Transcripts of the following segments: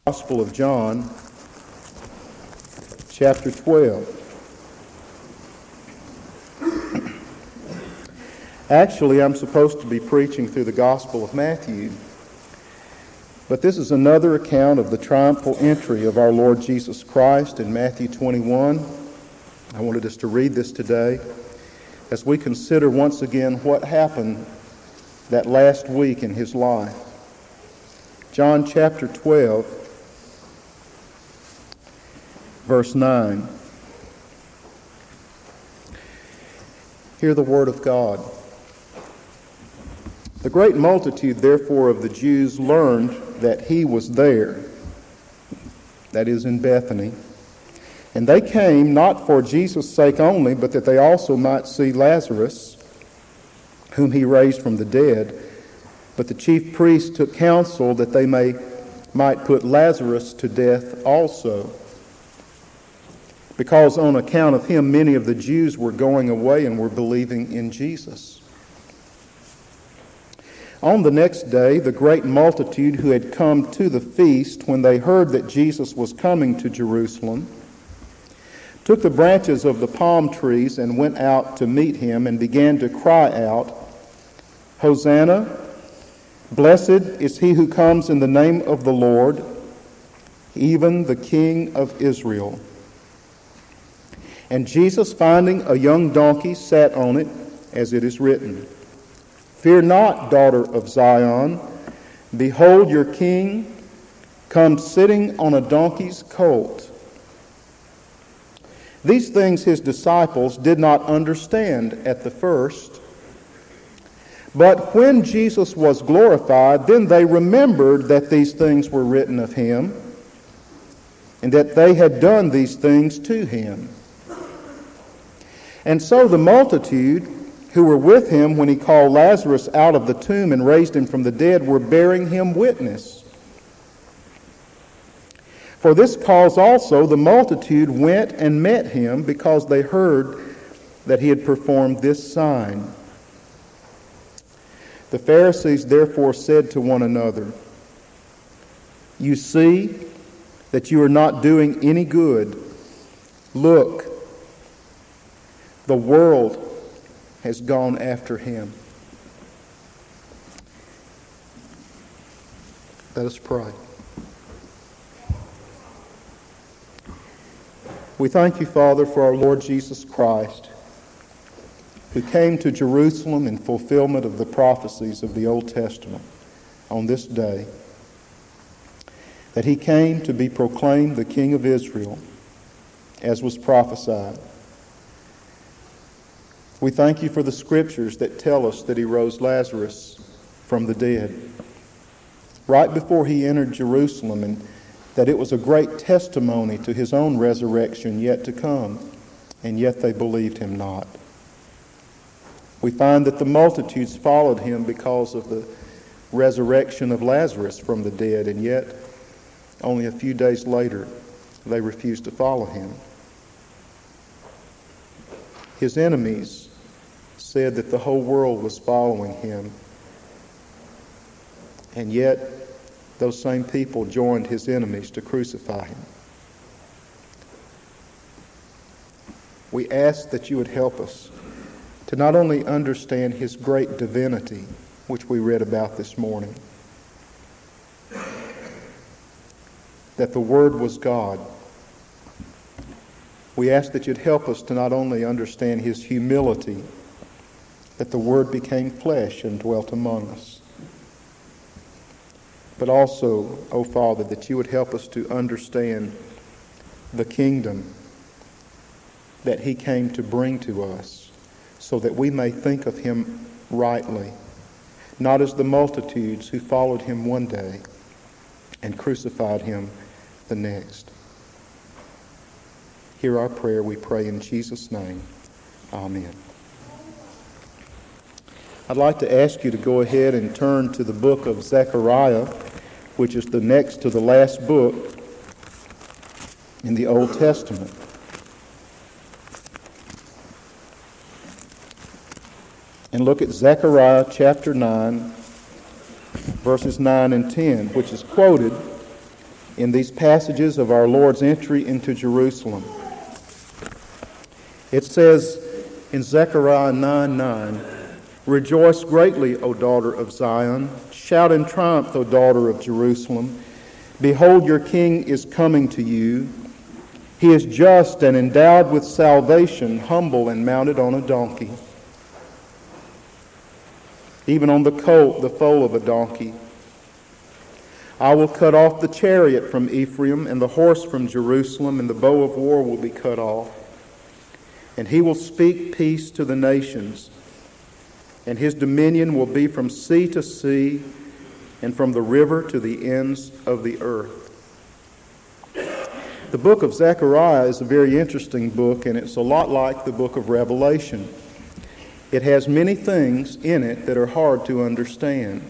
Gospel of John, chapter 12. Actually, I'm supposed to be preaching through the Gospel of Matthew, but this is another account of the triumphal entry of our Lord Jesus Christ in Matthew 21. I wanted us to read this today as we consider once again what happened that last week in his life. John chapter 12, verse 9. Hear the word of God. The great multitude, therefore, of the Jews learned that he was there, that is, in Bethany. And they came not for Jesus' sake only, but that they also might see Lazarus, whom he raised from the dead. But the chief priests took counsel that they might put Lazarus to death also, because on account of him many of the Jews were going away and were believing in Jesus. On the next day, the great multitude who had come to the feast, when they heard that Jesus was coming to Jerusalem, took the branches of the palm trees and went out to meet him and began to cry out, "Hosanna! Blessed is he who comes in the name of the Lord, even the King of Israel." And Jesus, finding a young donkey, sat on it, as it is written, "Fear not, daughter of Zion. Behold, your king comes sitting on a donkey's colt." These things his disciples did not understand at the first. But when Jesus was glorified, then they remembered that these things were written of him, and that they had done these things to him. And so the multitude who were with him when he called Lazarus out of the tomb and raised him from the dead were bearing him witness. For this cause also the multitude went and met him, because they heard that he had performed this sign. The Pharisees therefore said to one another, "You see that you are not doing any good. Look, the world has gone after him." Let us pray. We thank you, Father, for our Lord Jesus Christ, who came to Jerusalem in fulfillment of the prophecies of the Old Testament on this day, that he came to be proclaimed the King of Israel, as was prophesied. We thank you for the scriptures that tell us that he rose Lazarus from the dead right before he entered Jerusalem, and that it was a great testimony to his own resurrection yet to come, and yet they believed him not. We find that the multitudes followed him because of the resurrection of Lazarus from the dead, and yet only a few days later they refused to follow him. His enemies said that the whole world was following him, and yet those same people joined his enemies to crucify him. We ask that you would help us to not only understand his great divinity, which we read about this morning, that the Word was God. We ask that you'd help us to not only understand his humility, that the Word became flesh and dwelt among us, but also, O Father, that you would help us to understand the kingdom that he came to bring to us, so that we may think of him rightly, not as the multitudes who followed him one day and crucified him the next. Hear our prayer, we pray in Jesus' name. Amen. I'd like to ask you to go ahead and turn to the book of Zechariah, which is the next to the last book in the Old Testament. And look at Zechariah chapter 9, verses 9 and 10, which is quoted in these passages of our Lord's entry into Jerusalem. It says in Zechariah 9:9, "Rejoice greatly, O daughter of Zion. Shout in triumph, O daughter of Jerusalem. Behold, your king is coming to you. He is just and endowed with salvation, humble and mounted on a donkey, even on the colt, the foal of a donkey. I will cut off the chariot from Ephraim and the horse from Jerusalem, and the bow of war will be cut off. And he will speak peace to the nations, and his dominion will be from sea to sea and from the river to the ends of the earth." The book of Zechariah is a very interesting book, and it's a lot like the book of Revelation. It has many things in it that are hard to understand.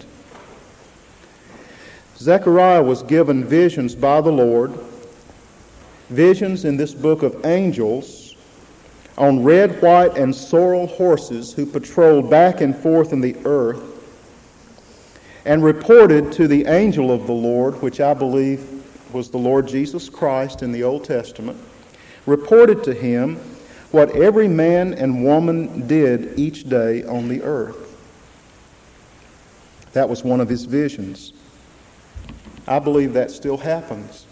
Zechariah was given visions by the Lord, visions in this book of angels on red, white, and sorrel horses who patrolled back and forth in the earth, and reported to the angel of the Lord, which I believe was the Lord Jesus Christ in the Old Testament, reported to him what every man and woman did each day on the earth. That was one of his visions. I believe that still happens.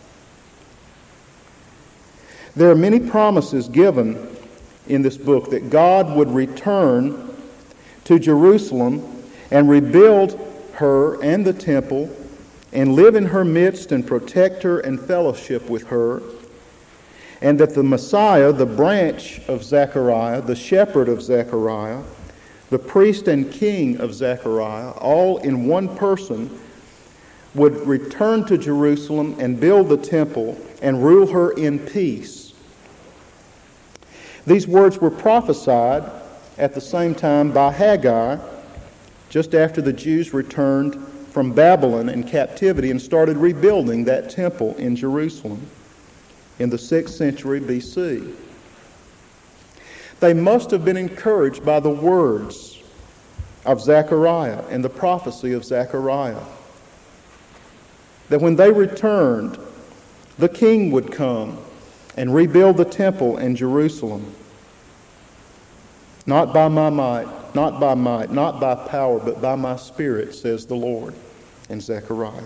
There are many promises given in this book that God would return to Jerusalem and rebuild her and the temple and live in her midst and protect her and fellowship with her, and that the Messiah, the branch of Zechariah, the shepherd of Zechariah, the priest and king of Zechariah, all in one person, would return to Jerusalem and build the temple and rule her in peace. These words were prophesied at the same time by Haggai, just after the Jews returned from Babylon in captivity and started rebuilding that temple in Jerusalem in the 6th century BC. They must have been encouraged by the words of Zechariah and the prophecy of Zechariah, that when they returned, the king would come and rebuild the temple in Jerusalem. Not by my might, not by might, not by power, but by my Spirit, says the Lord in Zechariah.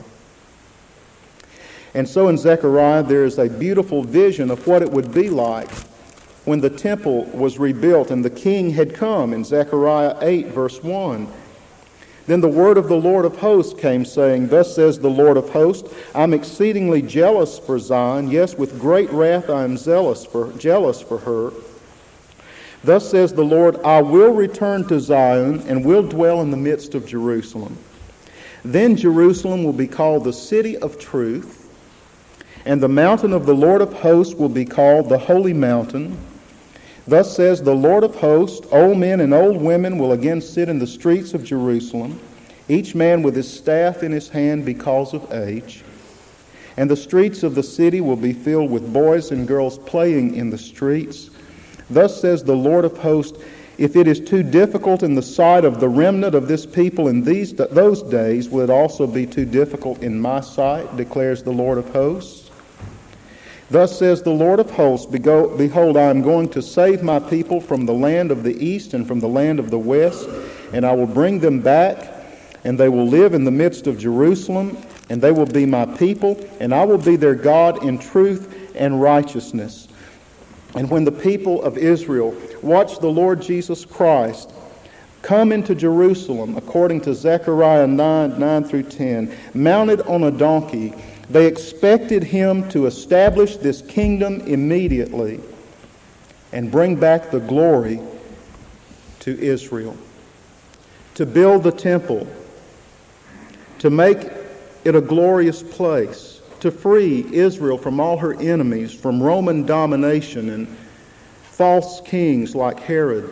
And so in Zechariah there is a beautiful vision of what it would be like when the temple was rebuilt and the king had come in Zechariah 8, verse 1. "Then the word of the Lord of hosts came, saying, Thus says the Lord of hosts, I'm exceedingly jealous for Zion. Yes, with great wrath I am jealous for her. Thus says the Lord, I will return to Zion and will dwell in the midst of Jerusalem. Then Jerusalem will be called the city of truth, and the mountain of the Lord of hosts will be called the holy mountain. Thus says the Lord of hosts, old men and old women will again sit in the streets of Jerusalem, each man with his staff in his hand because of age. And the streets of the city will be filled with boys and girls playing in the streets. Thus says the Lord of hosts, if it is too difficult in the sight of the remnant of this people in those days, will it also be too difficult in my sight, declares the Lord of hosts? Thus says the Lord of hosts, Behold, I am going to save my people from the land of the east and from the land of the west, and I will bring them back, and they will live in the midst of Jerusalem, and they will be my people, and I will be their God in truth and righteousness. And when the people of Israel watch the Lord Jesus Christ come into Jerusalem, according to Zechariah 9 through 10, mounted on a donkey, they expected him to establish this kingdom immediately and bring back the glory to Israel, to build the temple, to make it a glorious place, to free Israel from all her enemies, from Roman domination and false kings like Herod.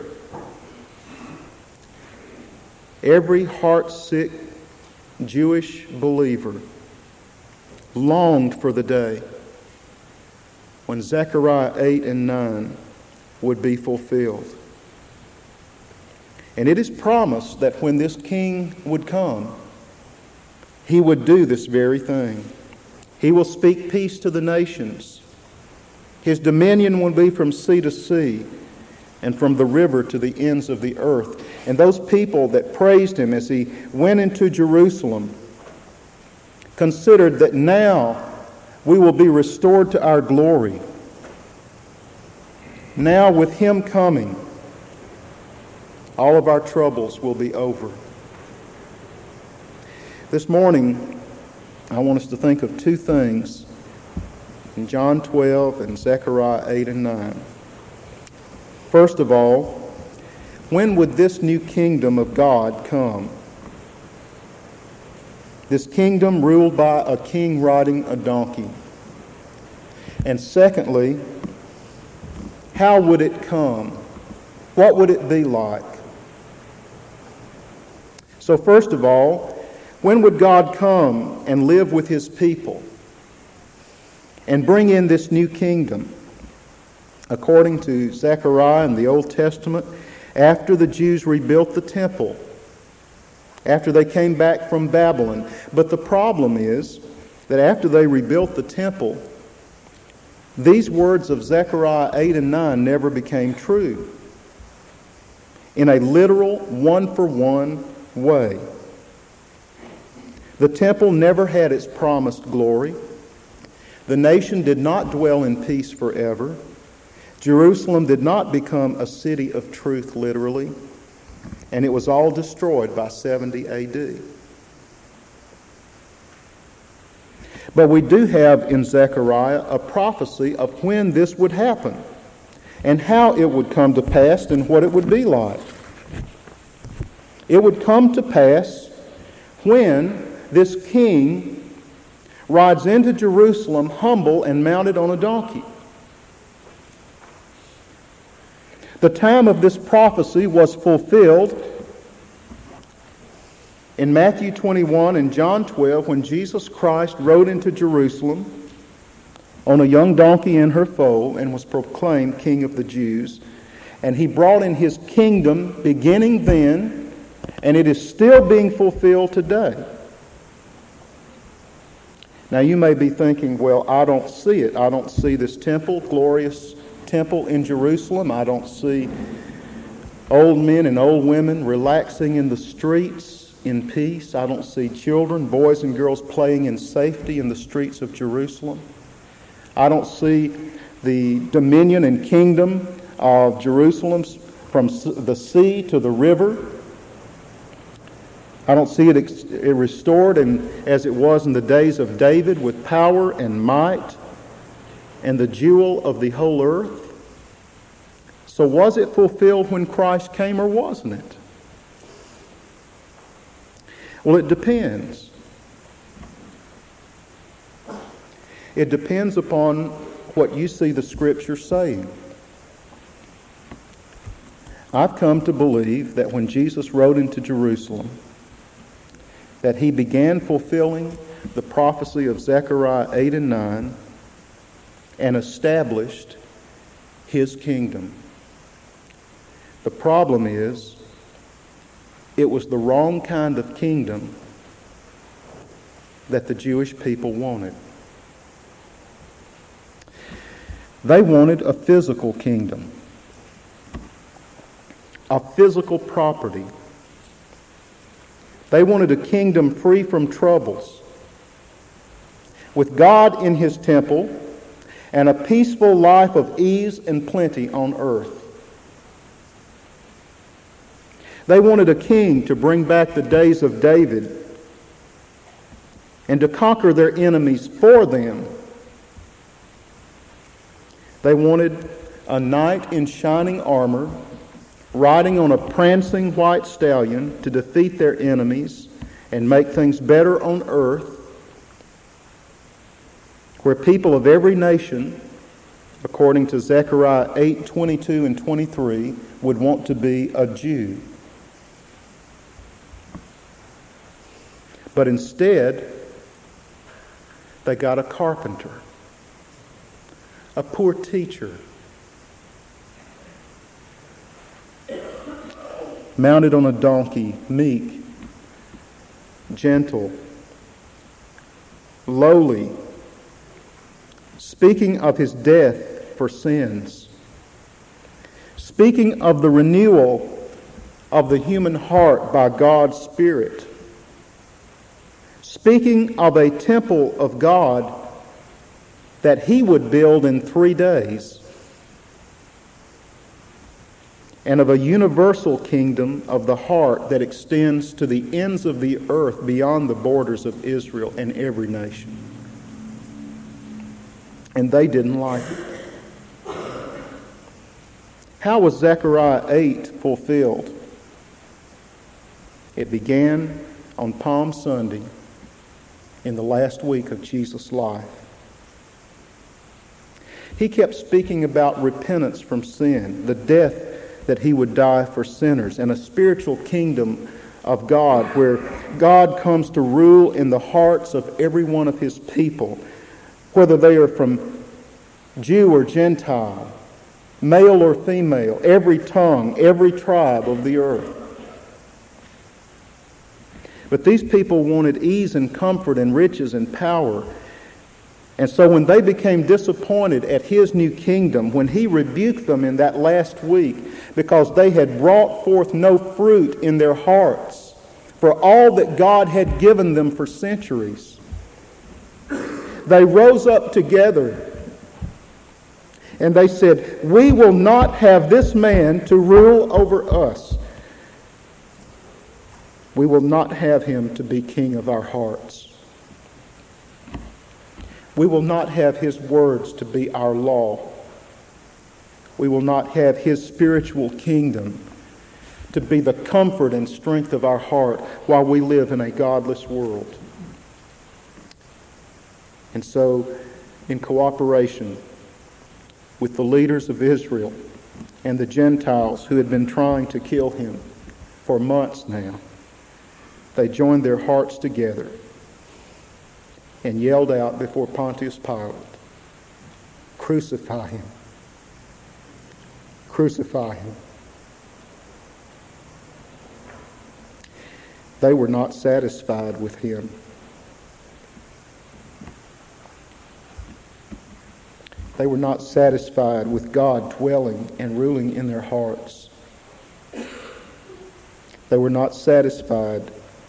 Every heart-sick Jewish believer longed for the day when Zechariah 8 and 9 would be fulfilled. And it is promised that when this king would come, he would do this very thing. He will speak peace to the nations. His dominion will be from sea to sea and from the river to the ends of the earth. And those people that praised him as he went into Jerusalem considered that now we will be restored to our glory. Now with him coming, all of our troubles will be over. This morning, I want us to think of two things in John 12 and Zechariah 8 and 9. First of all, when would this new kingdom of God come? This kingdom ruled by a king riding a donkey. And secondly, how would it come? What would it be like? So first of all, when would God come and live with his people and bring in this new kingdom? According to Zechariah in the Old Testament, after the Jews rebuilt the temple, after they came back from Babylon. But the problem is that after they rebuilt the temple, these words of Zechariah 8 and 9 never became true in a literal one-for-one way. The temple never had its promised glory. The nation did not dwell in peace forever. Jerusalem did not become a city of truth literally. And it was all destroyed by 70 A.D. But we do have in Zechariah a prophecy of when this would happen and how it would come to pass and what it would be like. It would come to pass when this king rides into Jerusalem humble and mounted on a donkey. The time of this prophecy was fulfilled in Matthew 21 and John 12 when Jesus Christ rode into Jerusalem on a young donkey in her foal and was proclaimed King of the Jews. And he brought in his kingdom beginning then, and it is still being fulfilled today. Now you may be thinking, well, I don't see it. I don't see this temple, glorious temple in Jerusalem. I don't see old men and old women relaxing in the streets in peace. I don't see children, boys and girls playing in safety in the streets of Jerusalem. I don't see the dominion and kingdom of Jerusalem from the sea to the river. I don't see it restored as it was in the days of David with power and might and the jewel of the whole earth. So was it fulfilled when Christ came or wasn't it? Well, it depends. It depends upon what you see the Scripture saying. I've come to believe that when Jesus rode into Jerusalem, that he began fulfilling the prophecy of Zechariah 8 and 9 and established his kingdom. The problem is, it was the wrong kind of kingdom that the Jewish people wanted. They wanted a physical kingdom, a physical property. They wanted a kingdom free from troubles, with God in his temple and a peaceful life of ease and plenty on earth. They wanted a king to bring back the days of David and to conquer their enemies for them. They wanted a knight in shining armor, riding on a prancing white stallion to defeat their enemies and make things better on earth, where people of every nation, according to Zechariah 8:22 and 23, would want to be a Jew. But instead, they got a carpenter, a poor teacher, mounted on a donkey, meek, gentle, lowly, speaking of his death for sins, speaking of the renewal of the human heart by God's Spirit, speaking of a temple of God that he would build in 3 days, and of a universal kingdom of the heart that extends to the ends of the earth beyond the borders of Israel and every nation. And they didn't like it. How was Zechariah 8 fulfilled? It began on Palm Sunday in the last week of Jesus' life. He kept speaking about repentance from sin, the death that he would die for sinners, and a spiritual kingdom of God where God comes to rule in the hearts of every one of his people, whether they are from Jew or Gentile, male or female, every tongue, every tribe of the earth. But these people wanted ease and comfort and riches and power. And so when they became disappointed at his new kingdom, when he rebuked them in that last week because they had brought forth no fruit in their hearts for all that God had given them for centuries, they rose up together and they said, "We will not have this man to rule over us. We will not have him to be king of our hearts. We will not have his words to be our law. We will not have his spiritual kingdom to be the comfort and strength of our heart while we live in a godless world." And so, in cooperation with the leaders of Israel and the Gentiles who had been trying to kill him for months now, they joined their hearts together and yelled out before Pontius Pilate, "Crucify him! Crucify him!" They were not satisfied with him. They were not satisfied with God dwelling and ruling in their hearts. They were not satisfied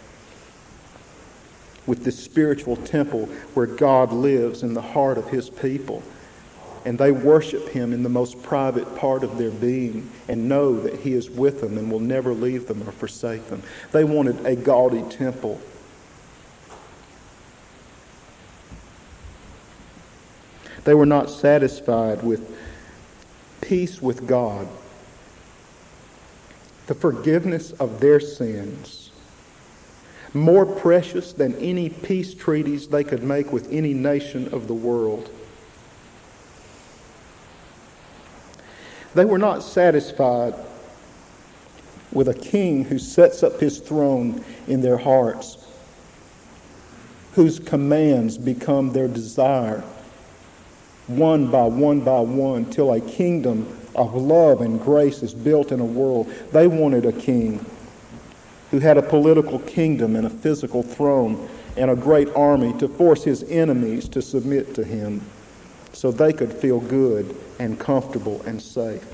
with this spiritual temple where God lives in the heart of his people. And they worship him in the most private part of their being and know that he is with them and will never leave them or forsake them. They wanted a gaudy temple. They were not satisfied with peace with God, the forgiveness of their sins, more precious than any peace treaties they could make with any nation of the world. They were not satisfied with a king who sets up his throne in their hearts, whose commands become their desire, one by one, till a kingdom of love and grace is built in a world. They wanted a king who had a political kingdom and a physical throne and a great army to force his enemies to submit to him so they could feel good and comfortable and safe.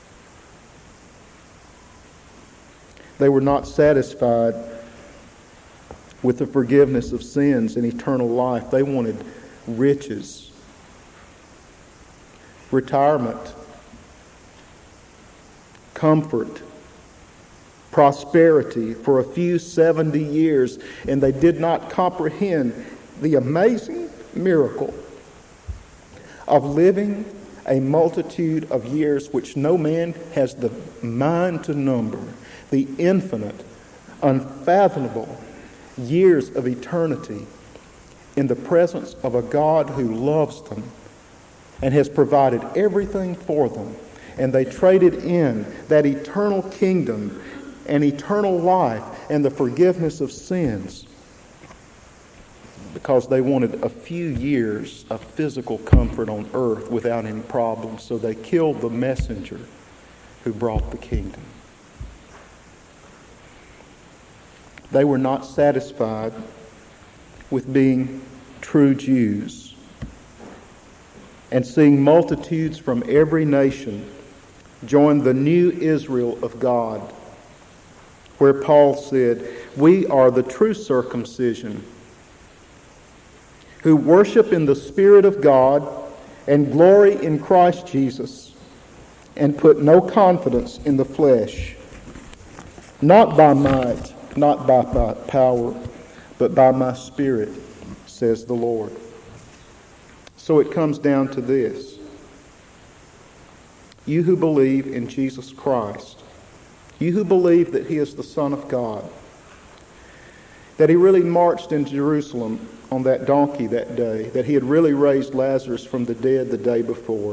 They were not satisfied with the forgiveness of sins and eternal life. They wanted riches, retirement, comfort, prosperity for a few 70 years, and they did not comprehend the amazing miracle of living a multitude of years which no man has the mind to number, the infinite, unfathomable years of eternity in the presence of a God who loves them and has provided everything for them. And they traded in that eternal kingdom and eternal life and the forgiveness of sins because they wanted a few years of physical comfort on earth without any problems. So they killed the messenger who brought the kingdom. They were not satisfied with being true Jews. and seeing multitudes from every nation join the new Israel of God, where Paul said, "We are the true circumcision, who worship in the Spirit of God and glory in Christ Jesus, and put no confidence in the flesh, not by might, not by power, but by my Spirit, says the Lord." So it comes down to this. You who believe in Jesus Christ, you who believe that He is the Son of God, that He really marched into Jerusalem on that donkey that day, that He had really raised Lazarus from the dead the day before,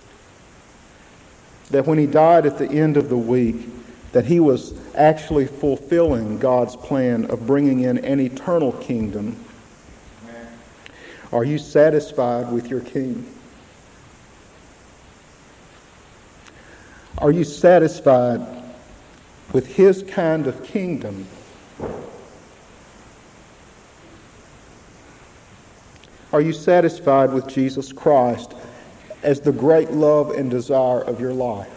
that when He died at the end of the week, that He was actually fulfilling God's plan of bringing in an eternal kingdom. Are you satisfied with your King? Are you satisfied with His kind of kingdom? Are you satisfied with Jesus Christ as the great love and desire of your life?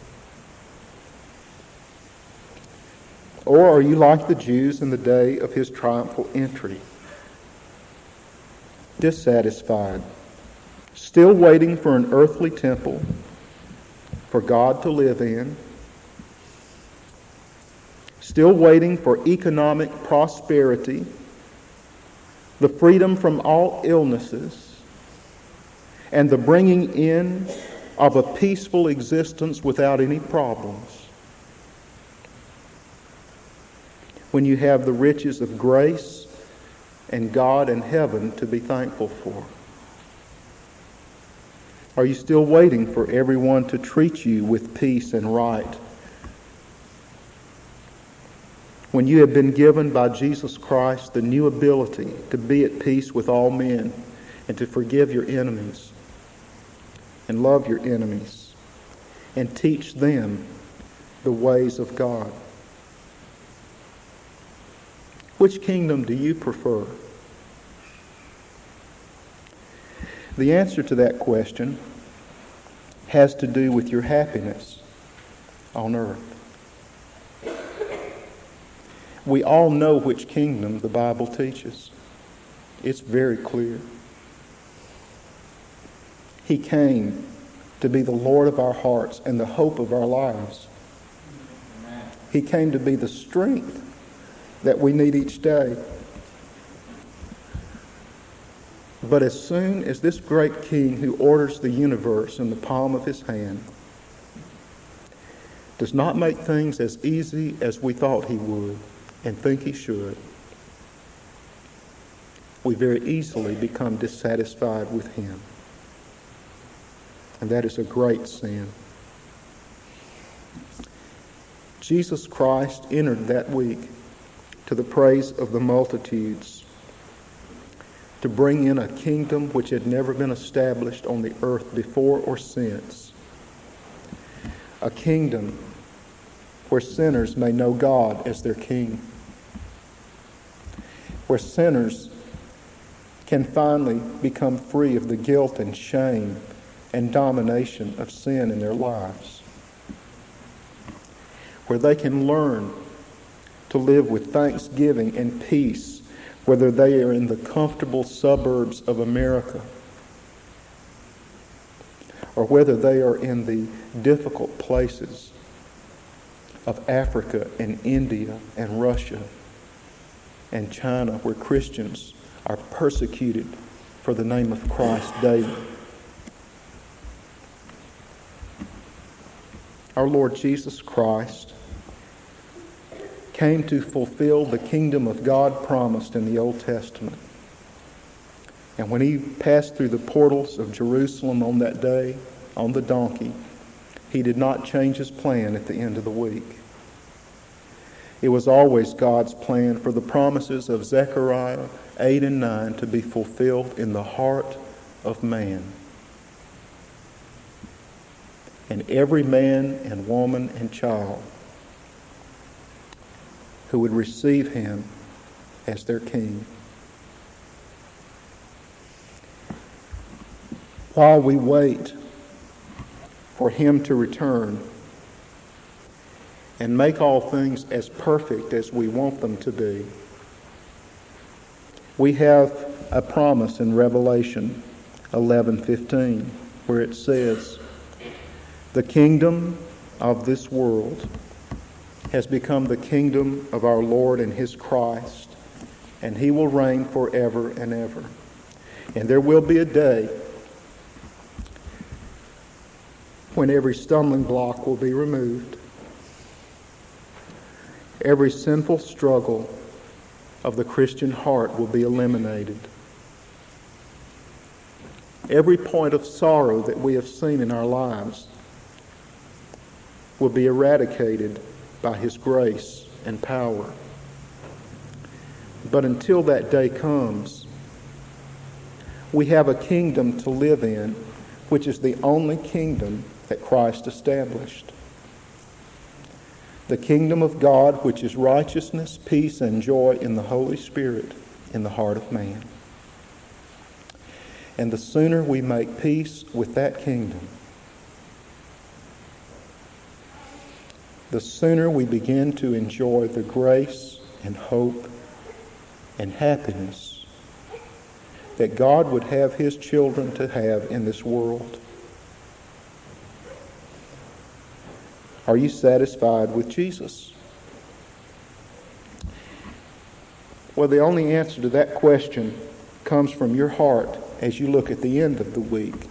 Or are you like the Jews in the day of His triumphal entry? Dissatisfied, still waiting for an earthly temple for God to live in, still waiting for economic prosperity, the freedom from all illnesses, and the bringing in of a peaceful existence without any problems, when you have the riches of grace and God and heaven to be thankful for? Are you still waiting for everyone to treat you with peace and right, when you have been given by Jesus Christ the new ability to be at peace with all men and to forgive your enemies and love your enemies and teach them the ways of God? Which kingdom do you prefer? The answer to that question has to do with your happiness on earth. We all know which kingdom the Bible teaches. It's very clear. He came to be the Lord of our hearts and the hope of our lives. He came to be the strength that we need each day. But as soon as this great King who orders the universe in the palm of His hand does not make things as easy as we thought He would and think He should, we very easily become dissatisfied with Him. And that is a great sin. Jesus Christ entered that week to the praise of the multitudes to bring in a kingdom which had never been established on the earth before or since. A kingdom where sinners may know God as their King. Where sinners can finally become free of the guilt and shame and domination of sin in their lives. Where they can learn to live with thanksgiving and peace, whether they are in the comfortable suburbs of America or whether they are in the difficult places of Africa and India and Russia and China, where Christians are persecuted for the name of Christ daily. Our Lord Jesus Christ came to fulfill the kingdom of God promised in the Old Testament. And when He passed through the portals of Jerusalem on that day, on the donkey, He did not change His plan at the end of the week. It was always God's plan for the promises of Zechariah 8 and 9 to be fulfilled in the heart of man. And every man and woman and child who would receive Him as their King. while we wait for Him to return and make all things as perfect as we want them to be, we have a promise in Revelation 11:15 where it says, "The kingdom of this world has become the kingdom of our Lord and His Christ, and He will reign forever and ever." And there will be a day when every stumbling block will be removed, every sinful struggle of the Christian heart will be eliminated, every point of sorrow that we have seen in our lives will be eradicated by His grace and power. But until that day comes, we have a kingdom to live in, which is the only kingdom that Christ established. The kingdom of God, which is righteousness, peace, and joy in the Holy Spirit in the heart of man. And the sooner we make peace with that kingdom, the sooner we begin to enjoy the grace and hope and happiness that God would have His children to have in this world. Are you satisfied with Jesus? Well, the only answer to that question comes from your heart as you look at the end of the week.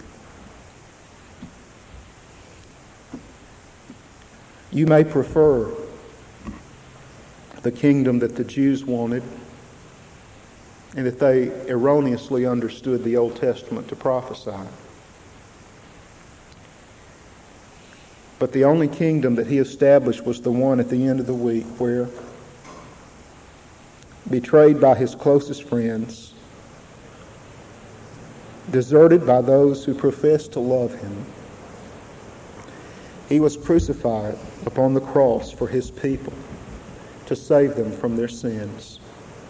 You may prefer the kingdom that the Jews wanted and that they erroneously understood the Old Testament to prophesy. But the only kingdom that He established was the one at the end of the week where, betrayed by His closest friends, deserted by those who professed to love Him, He was crucified upon the cross for His people to save them from their sins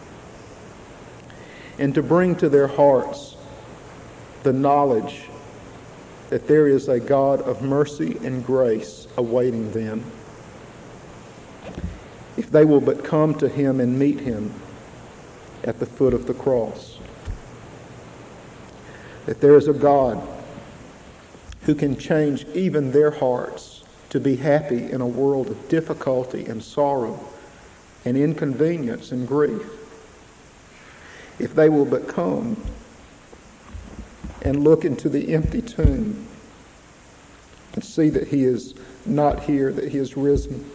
and to bring to their hearts the knowledge that there is a God of mercy and grace awaiting them if they will but come to Him and meet Him at the foot of the cross. That there is a God who can change even their hearts to be happy in a world of difficulty and sorrow and inconvenience and grief, if they will but come and look into the empty tomb and see that He is not here, that He is risen.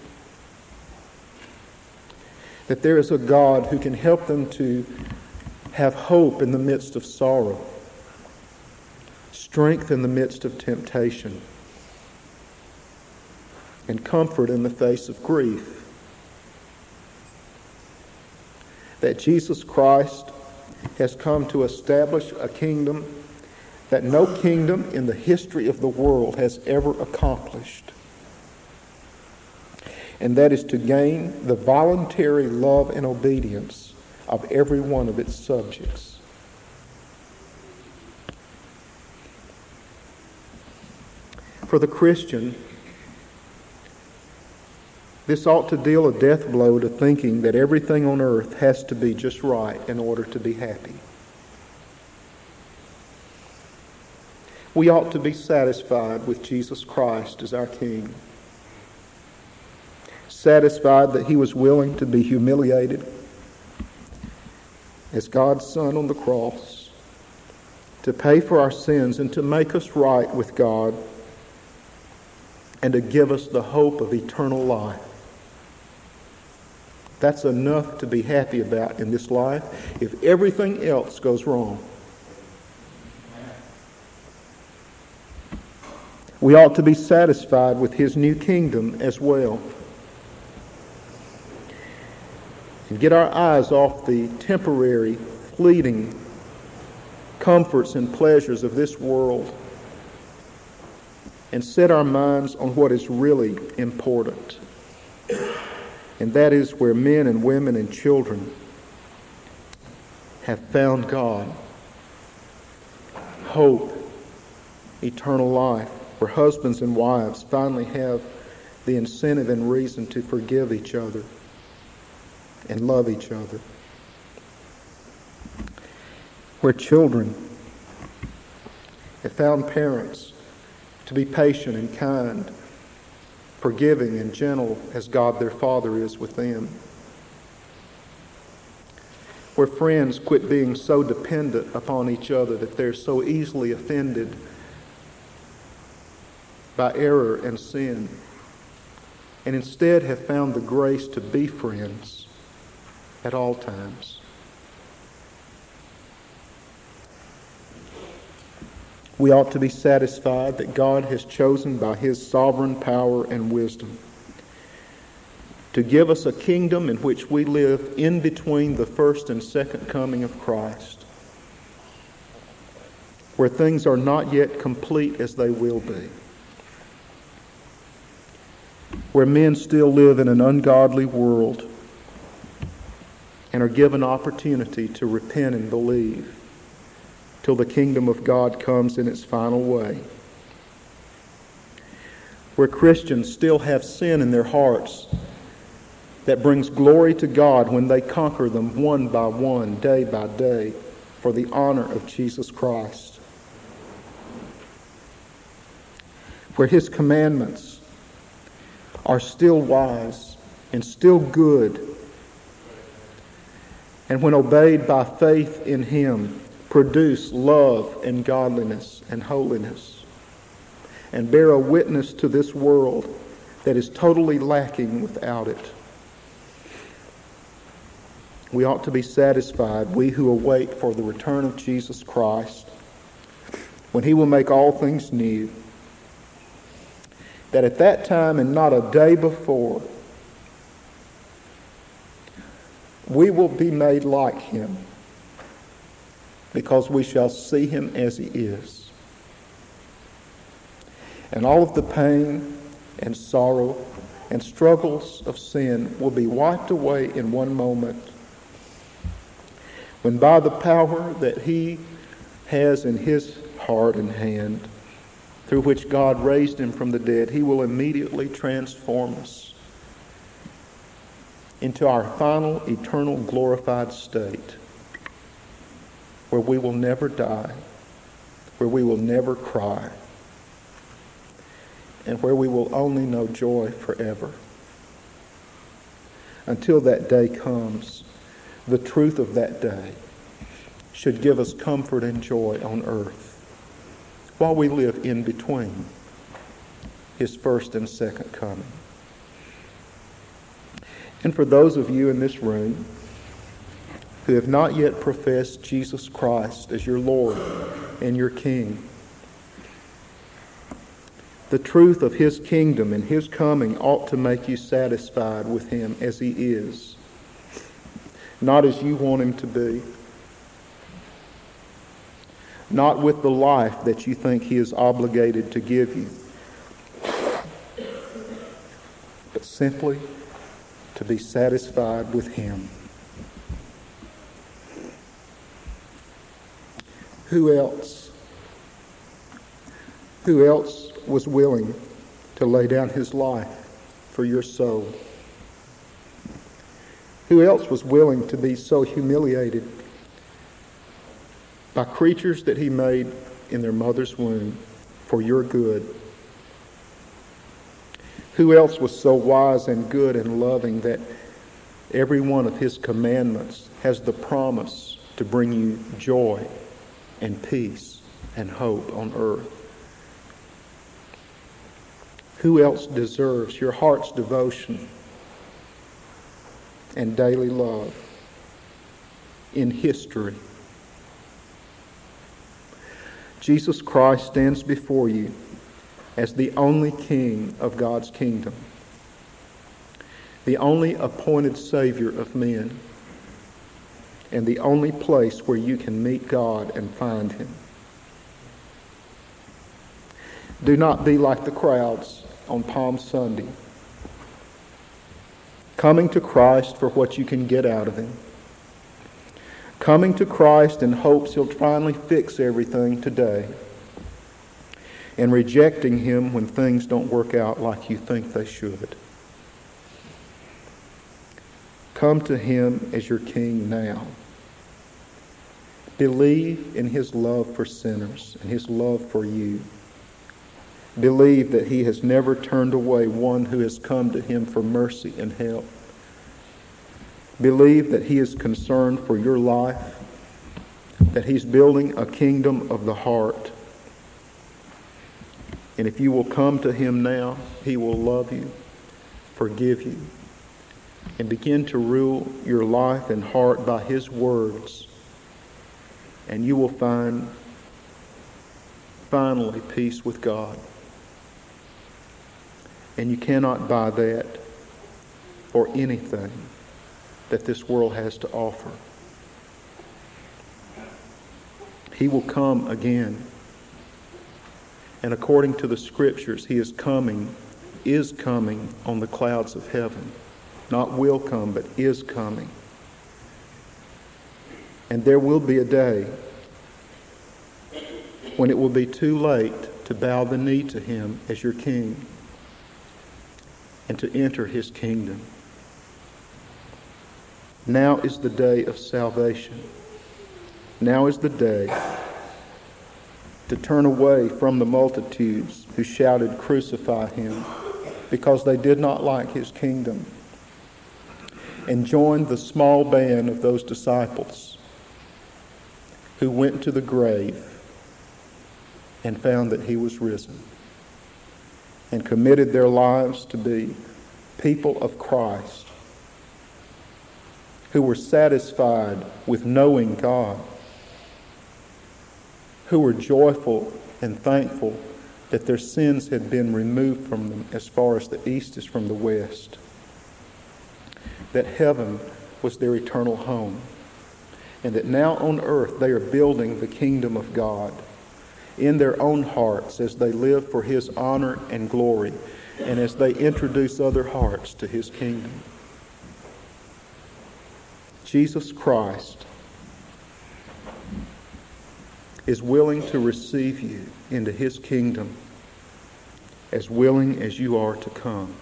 That there is a God who can help them to have hope in the midst of sorrow, strength in the midst of temptation, and comfort in the face of grief. That Jesus Christ has come to establish a kingdom that no kingdom in the history of the world has ever accomplished. And that is to gain the voluntary love and obedience of every one of its subjects. For the Christian, this ought to deal a death blow to thinking that everything on earth has to be just right in order to be happy. We ought to be satisfied with Jesus Christ as our King. Satisfied that He was willing to be humiliated as God's Son on the cross to pay for our sins and to make us right with God and to give us the hope of eternal life. That's enough to be happy about in this life if everything else goes wrong. We ought to be satisfied with His new kingdom as well. And get our eyes off the temporary, fleeting comforts and pleasures of this world and set our minds on what is really important. And that is where men and women and children have found God, hope, eternal life, where husbands and wives finally have the incentive and reason to forgive each other and love each other. Where children have found parents to be patient and kind, forgiving and gentle as God their Father is with them. Where friends quit being so dependent upon each other that they're so easily offended by error and sin, and instead have found the grace to be friends at all times. We ought to be satisfied that God has chosen by His sovereign power and wisdom to give us a kingdom in which we live in between the first and second coming of Christ, where things are not yet complete as they will be, where men still live in an ungodly world and are given opportunity to repent and believe till the kingdom of God comes in its final way, where Christians still have sin in their hearts that brings glory to God when they conquer them one by one, day by day, for the honor of Jesus Christ, where His commandments are still wise and still good, and when obeyed by faith in Him, produce love and godliness and holiness, and bear a witness to this world that is totally lacking without it. We ought to be satisfied, we who await for the return of Jesus Christ, when He will make all things new, that at that time and not a day before, we will be made like Him, because we shall see Him as He is. And all of the pain and sorrow and struggles of sin will be wiped away in one moment, when by the power that He has in His heart and hand, through which God raised Him from the dead, He will immediately transform us into our final, eternal, glorified state, where we will never die, where we will never cry, and where we will only know joy forever. Until that day comes, the truth of that day should give us comfort and joy on earth while we live in between His first and second coming. And for those of you in this room who have not yet professed Jesus Christ as your Lord and your King, the truth of His kingdom and His coming ought to make you satisfied with Him as He is, not as you want Him to be, not with the life that you think He is obligated to give you, but simply to be satisfied with Him. Who else was willing to lay down his life for your soul? Who else was willing to be so humiliated by creatures that He made in their mother's womb for your good? Who else was so wise and good and loving that every one of His commandments has the promise to bring you joy and peace and hope on earth? Who else deserves your heart's devotion and daily love in history? Jesus Christ stands before you as the only King of God's kingdom, the only appointed Savior of men, and the only place where you can meet God and find Him. Do not be like the crowds on Palm Sunday, coming to Christ for what you can get out of Him, coming to Christ in hopes He'll finally fix everything today, and rejecting Him when things don't work out like you think they should. Come to Him as your King now. Believe in His love for sinners and His love for you. Believe that He has never turned away one who has come to Him for mercy and help. Believe that He is concerned for your life, that He's building a kingdom of the heart. And if you will come to Him now, He will love you, forgive you, and begin to rule your life and heart by His words. And you will find, finally, peace with God. And you cannot buy that for anything that this world has to offer. He will come again. And according to the Scriptures, He is coming on the clouds of heaven. Not will come, but is coming. And there will be a day when it will be too late to bow the knee to Him as your King and to enter His kingdom. Now is the day of salvation. Now is the day to turn away from the multitudes who shouted, "Crucify Him," because they did not like His kingdom, and join the small band of those disciples who went to the grave and found that He was risen, and committed their lives to be people of Christ who were satisfied with knowing God, who were joyful and thankful that their sins had been removed from them as far as the east is from the west, that heaven was their eternal home, and that now on earth they are building the kingdom of God in their own hearts as they live for His honor and glory, and as they introduce other hearts to His kingdom. Jesus Christ is willing to receive you into His kingdom, as willing as you are to come.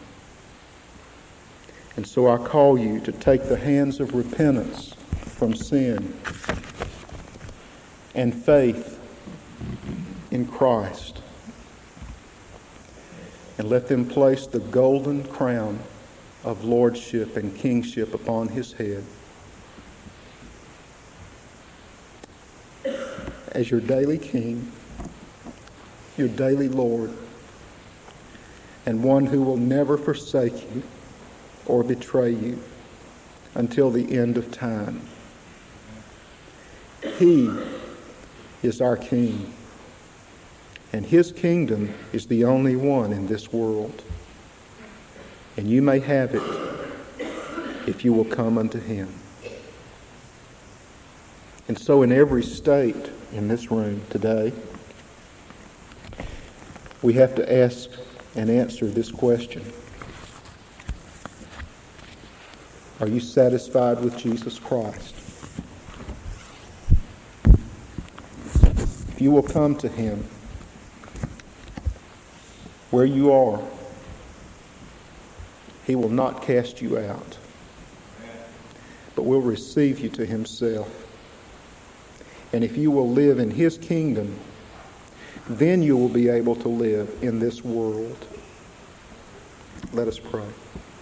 And so I call you to take the hands of repentance from sin and faith in Christ, and let them place the golden crown of lordship and kingship upon His head as your daily King, your daily Lord, and one who will never forsake you or betray you until the end of time. He is our King, and His kingdom is the only one in this world. And you may have it if you will come unto Him. And so in every state in this room today, we have to ask and answer this question. Are you satisfied with Jesus Christ? If you will come to Him where you are, He will not cast you out, but will receive you to Himself. And if you will live in His kingdom, then you will be able to live in this world. Let us pray.